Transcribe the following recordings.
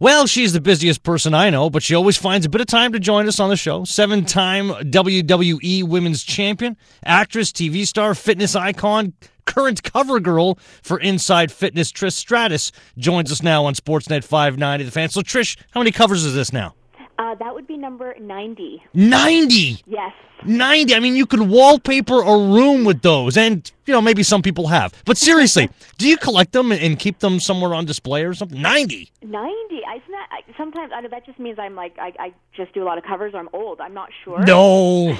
Well, she's the busiest person I know, but she always finds a bit of time to join us on the show. 7-time WWE Women's Champion, actress, TV star, fitness icon, current cover girl for Inside Fitness, Trish Stratus, joins us now on Sportsnet 590 The Fan. So, Trish, how many covers is this now? That would be number 90. 90? Yes. 90. I mean, you could wallpaper a room with those, and, maybe some people have. But seriously, do you collect them and keep them somewhere on display or something? 90? 90. Sometimes that just means I'm like, I just do a lot of covers or I'm old. I'm not sure. No.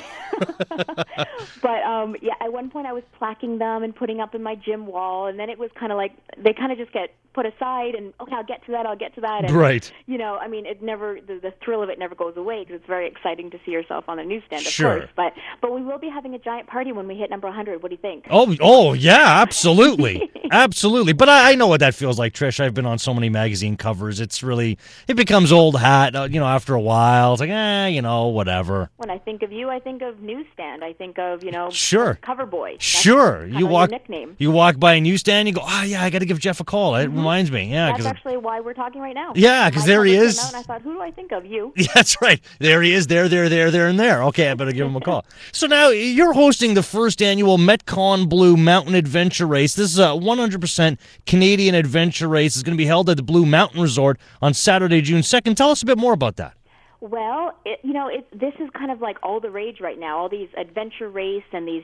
But, at one point I was plaquing them and putting up in my gym wall, and then it was kind of like, they kind of just get put aside, and, okay, I'll get to that. And, right. It never, the thrill of it never goes away, because it's very exciting to see yourself on the newsstand, of Sure. course. But we will be having a giant party when we hit number 100. What do you think? Oh, yeah, absolutely. Absolutely. But I know what that feels like, Trish. I've been on so many magazine covers. It becomes old hat, after a while. It's like, whatever. When I think of you, I think of newsstand. I think of, Sure. cover boy. That's sure. your nickname. You walk by a newsstand, you go, I got to give Jeff a call. It reminds me. Yeah, that's actually why we're talking right now. Yeah, because there he is. And I thought, who do I think of? You. Yeah, that's right. There he is. There, and there. Okay, I better give him a call. So now you're hosting the first annual Metcon Blue Mountain Adventure Race. This is a 100% Canadian adventure race. It's going to be held at the Blue Mountain Resort on Saturday, June 2nd. Tell us a bit more about that. Well, this is kind of like all the rage right now, all these adventure race and these,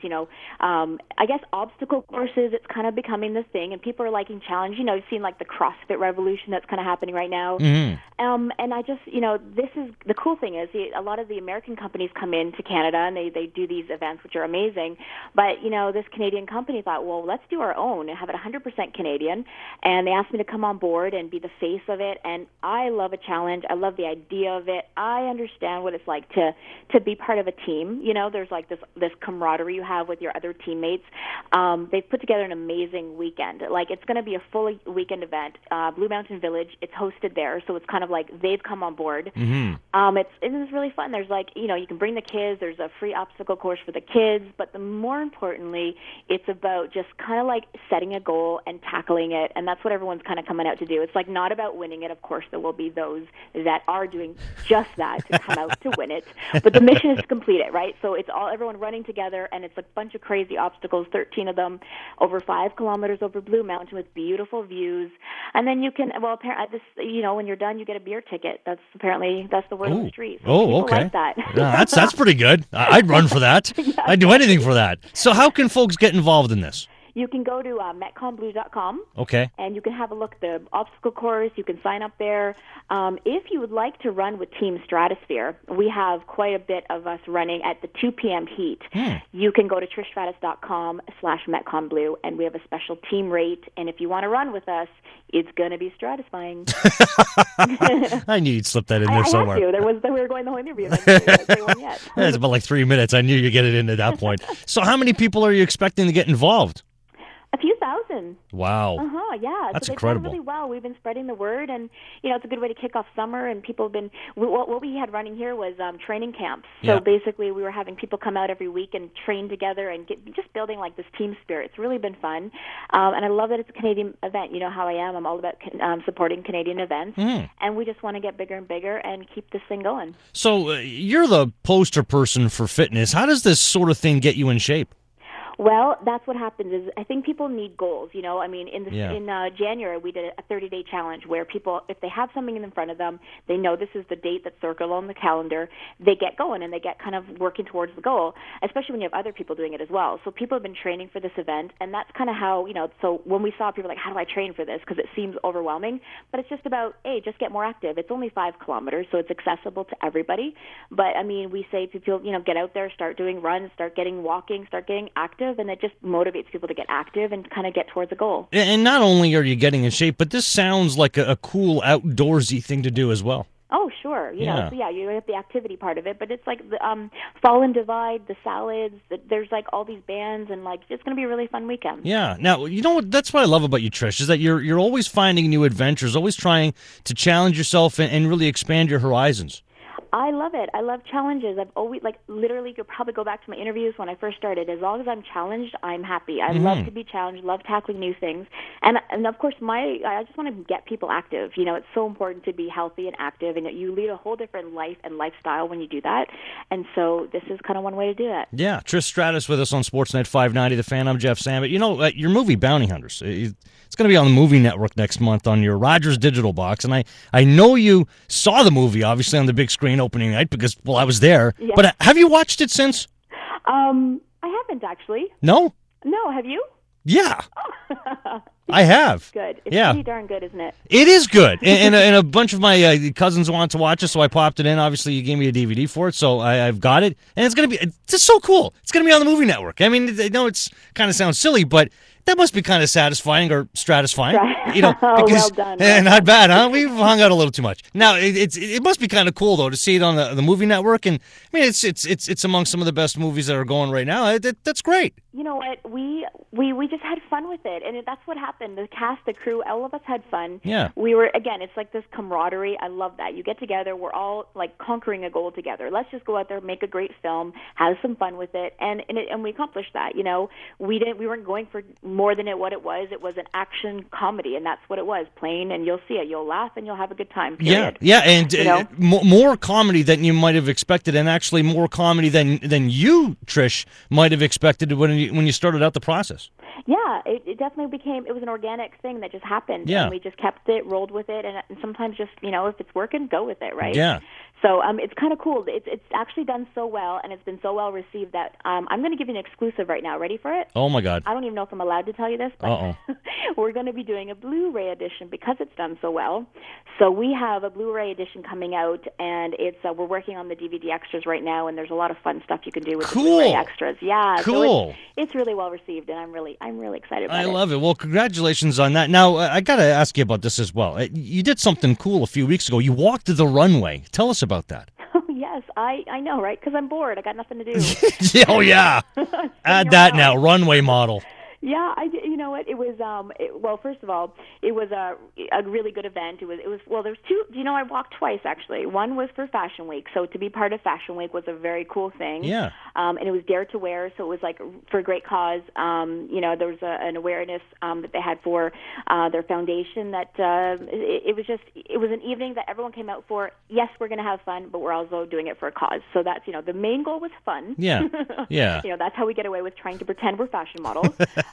I guess obstacle courses. It's kind of becoming this thing, and people are liking challenge. You've seen like the CrossFit revolution that's kind of happening right now. Mm-hmm. And I just, this is, the cool thing is a lot of the American companies come into Canada and they do these events, which are amazing. But, this Canadian company thought, well, let's do our own and have it 100% Canadian. And they asked me to come on board and be the face of it. And I love a challenge. I love the idea of it. I understand what it's like to be part of a team. There's like this camaraderie you have with your other teammates. They've put together an amazing weekend. Like, it's going to be a full weekend event. Blue Mountain Village, it's hosted there, so it's kind of like they've come on board. Mm-hmm. It's really fun. There's like, you can bring the kids. There's a free obstacle course for the kids, but more importantly, it's about just kind of like setting a goal and tackling it, and that's what everyone's kind of coming out to do. It's like not about winning it. Of course, there will be those that are doing just that, to come out to win it, but the mission is to complete it, right? So it's everyone running together, and it's a bunch of crazy obstacles, 13 of them, over 5 kilometers over Blue Mountain with beautiful views. And then you can, apparently, when you're done, you get a beer ticket. That's the word on the street. So people okay. like that. Yeah, that's pretty good. I'd run for that. Yeah. I'd do anything for that. So how can folks get involved in this? You can go to metconblue.com. Okay. And you can have a look at the obstacle course. You can sign up there. If you would like to run with Team Stratosphere, we have quite a bit of us running at the 2 p.m. heat. You can go to trishstratus.com/metconblue, and we have a special team rate. And if you want to run with us, it's going to be stratifying. I knew you'd slip that in there somewhere. I had to. We were going the whole interview. I didn't say one yet. It's about like 3 minutes. I knew you'd get it in at that point. So how many people are you expecting to get involved? A few thousand. Wow. Yeah. That's so they've incredible. done really well. We've been spreading the word, and it's a good way to kick off summer. And people have been. What we had running here was training camps. So basically, we were having people come out every week and train together and just building like this team spirit. It's really been fun, and I love that it's a Canadian event. You know how I am. I'm all about supporting Canadian events, and we just want to get bigger and bigger and keep this thing going. So you're the poster person for fitness. How does this sort of thing get you in shape? Well, that's what happens is I think people need goals. In January we did a 30-day challenge where people, if they have something in front of them, they know this is the date that's circled on the calendar, they get going and they get kind of working towards the goal, especially when you have other people doing it as well. So people have been training for this event, and that's kind of how, so when we saw people like, how do I train for this? Because it seems overwhelming, but it's just about, hey, just get more active. It's only 5 kilometers, so it's accessible to everybody. But, we say to people, get out there, start doing runs, start getting walking, start getting active, and it just motivates people to get active and kind of get towards a goal. And not only are you getting in shape, but this sounds like a cool outdoorsy thing to do as well. Oh, sure. You know, you have the activity part of it, but it's like the Fall and Divide, the salads, there's like all these bands, and like it's going to be a really fun weekend. Yeah. Now, you know what? That's what I love about you, Trish, is that you're always finding new adventures, always trying to challenge yourself and really expand your horizons. I love it. I love challenges. I've always, literally, could probably go back to my interviews when I first started. As long as I'm challenged, I'm happy. I love to be challenged, love tackling new things. And of course, I just want to get people active. It's so important to be healthy and active, and you lead a whole different life and lifestyle when you do that. And so this is kind of one way to do that. Yeah, Trish Stratus with us on Sportsnet 590, The Fan. I'm Jeff Samet. Your movie, Bounty Hunters, it's going to be on the Movie Network next month on your Rogers Digital Box. And I know you saw the movie, obviously, on the big screen opening night because, I was there. Yes. But have you watched it since? I haven't, actually. No? No, have you? Yeah. I have. Good. It's pretty darn good, isn't it? It is good. And a bunch of my cousins wanted to watch it, so I popped it in. Obviously, you gave me a DVD for it, so I've got it. And it's just so cool. It's going to be on the Movie Network. I mean, I know it's kind of sounds silly, but that must be kind of satisfying or stratifying. Well done. Not bad, huh? We've hung out a little too much. Now, it must be kind of cool, though, to see it on the Movie Network. And, I mean, it's among some of the best movies that are going right now. That's great. You know what? We just had fun with it, and that's what happened. The cast, the crew, all of us had fun. Yeah. We were, again, it's like this camaraderie. I love that. You get together, we're all like conquering a goal together. Let's just go out there, make a great film, have some fun with it, and we accomplished that. We weren't going for more than what it was. It was an action comedy, and that's what it was. Plain, and you'll see it. You'll laugh, and you'll have a good time. Period. Yeah, and more comedy than you might have expected, and actually more comedy than you, Trish, might have expected when you started out the process. Yeah, it definitely became, it was an organic thing that just happened. Yeah. And we just kept it, rolled with it, and sometimes just, if it's working, go with it, right? Yeah. So it's kind of cool. It's actually done so well, and it's been so well received that I'm going to give you an exclusive right now. Ready for it? Oh, my God. I don't even know if I'm allowed to tell you this, but we're going to be doing a Blu-ray edition because it's done so well. So we have a Blu-ray edition coming out, and we're working on the DVD extras right now, and there's a lot of fun stuff you can do with the Blu-ray extras. Yeah, cool. So it's really well received, and I'm really excited about it. I love it. Well, congratulations on that. Now, I got to ask you about this as well. You did something cool a few weeks ago. You walked the runway. Tell us about that. Oh, yes. I know, right? Because I'm bored. I got nothing to do. Oh, yeah. Add that now, runway model. Yeah, you know what? It was well, first of all, it was a really good event. It was there's two. I walked twice actually. One was for Fashion Week, so to be part of Fashion Week was a very cool thing. Yeah. And it was Dare to Wear, so it was like for a great cause. There was an awareness that they had for their foundation. That it was an evening that everyone came out for. Yes, we're going to have fun, but we're also doing it for a cause. So that's the main goal was fun. Yeah. Yeah. That's how we get away with trying to pretend we're fashion models.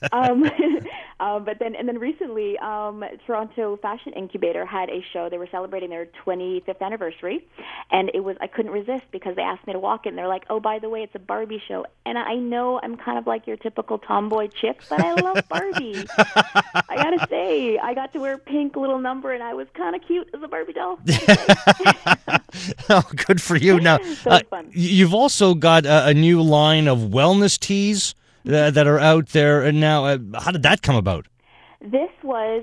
But then recently, Toronto Fashion Incubator had a show. They were celebrating their 25th anniversary, and I couldn't resist because they asked me to walk in. They're like, "Oh, by the way, it's a Barbie show," and I know I'm kind of like your typical tomboy chick, but I love Barbie. I gotta say, I got to wear a pink little number, and I was kind of cute as a Barbie doll. Oh, good for you! Now, so fun. You've also got a new line of wellness tees that are out there now. How did that come about? This was,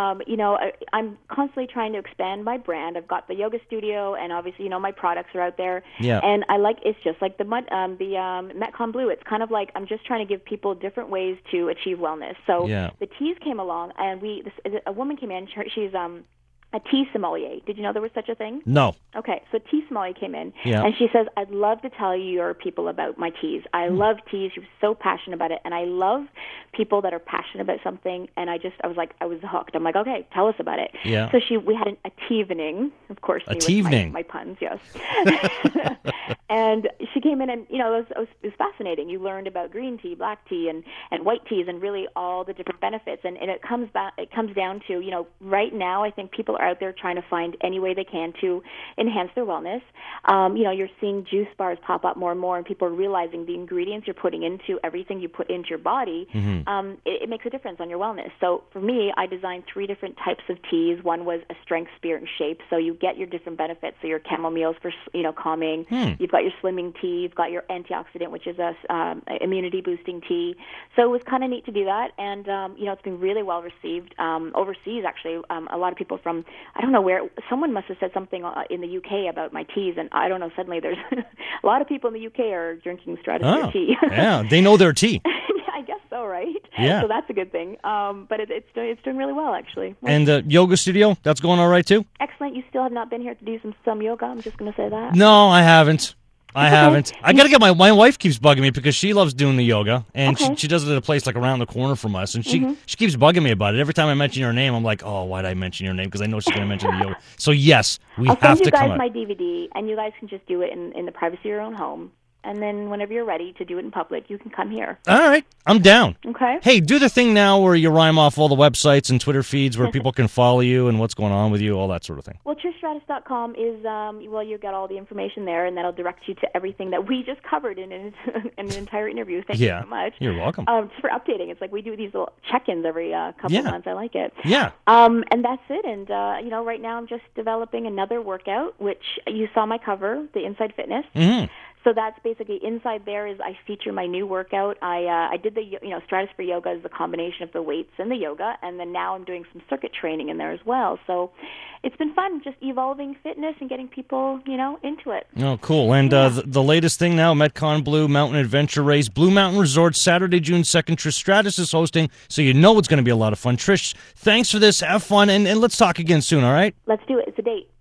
I'm constantly trying to expand my brand. I've got the yoga studio, and obviously, my products are out there. Yeah. And it's just like the Metcon Blue. It's kind of like I'm just trying to give people different ways to achieve wellness. So the teas came along, and a woman came in. She's a tea sommelier. Did you know there was such a thing? No. Okay, so tea sommelier came in, yeah. and she says, "I'd love to tell your people about my teas. I love teas." She was so passionate about it, and I love people that are passionate about something. And I was hooked. I'm like, okay, tell us about it. Yeah. So we had a tea evening, of course. A tea evening. My puns, yes. And she came in, and it was fascinating. You learned about green tea, black tea, and white teas, and really all the different benefits. And it comes down to right now, I think people are out there trying to find any way they can to enhance their wellness. You're seeing juice bars pop up more and more, and people are realizing the ingredients you're putting into everything you put into your body, it makes a difference on your wellness. So for me, I designed 3 different types of teas. One was a strength, spirit, and shape. So you get your different benefits. So your chamomiles for calming. You've got your slimming tea. You've got your antioxidant, which is a immunity boosting tea. So it was kind of neat to do that, and it's been really well received overseas. Actually, a lot of people from I don't know where. Someone must have said something in the UK about my teas, and I don't know. Suddenly, there's a lot of people in the UK are drinking Stratosphere tea. Yeah, they know their tea. I guess so. so, right? Yeah. So that's a good thing. But it's doing really well, actually. And the yoga studio, that's going all right, too? Excellent. You still have not been here to do some yoga. I'm just going to say that. No, I haven't. I haven't. I got to get my wife keeps bugging me because she loves doing the yoga, and she does it at a place like around the corner from us, and she keeps bugging me about it. Every time I mention her name, I'm like, oh, why'd I mention your name? Because I know she's going to mention the yoga. So, yes, I'll have to come send you guys my DVD, and you guys can just do it in the privacy of your own home. And then whenever you're ready to do it in public, you can come here. All right. I'm down. Okay. Hey, do the thing now where you rhyme off all the websites and Twitter feeds where people can follow you and what's going on with you, all that sort of thing. Well, TrishStratus.com is, you got all the information there, and that'll direct you to everything that we just covered in an entire interview. Thank you so much. You're welcome. Just for updating. It's like we do these little check-ins every couple of months. I like it. Yeah. And that's it. And, right now I'm just developing another workout, which you saw my cover, the Inside Fitness. Mm-hmm. So that's basically inside there is I feature my new workout. I did the, Stratosphere Yoga is the combination of the weights and the yoga, and then now I'm doing some circuit training in there as well. So it's been fun just evolving fitness and getting people, into it. Oh, cool. And the latest thing now, Metcon Blue Mountain Adventure Race, Blue Mountain Resort, Saturday, June 2nd. Trish Stratus is hosting, so you know it's going to be a lot of fun. Trish, thanks for this. Have fun, and let's talk again soon, all right? Let's do it. It's a date.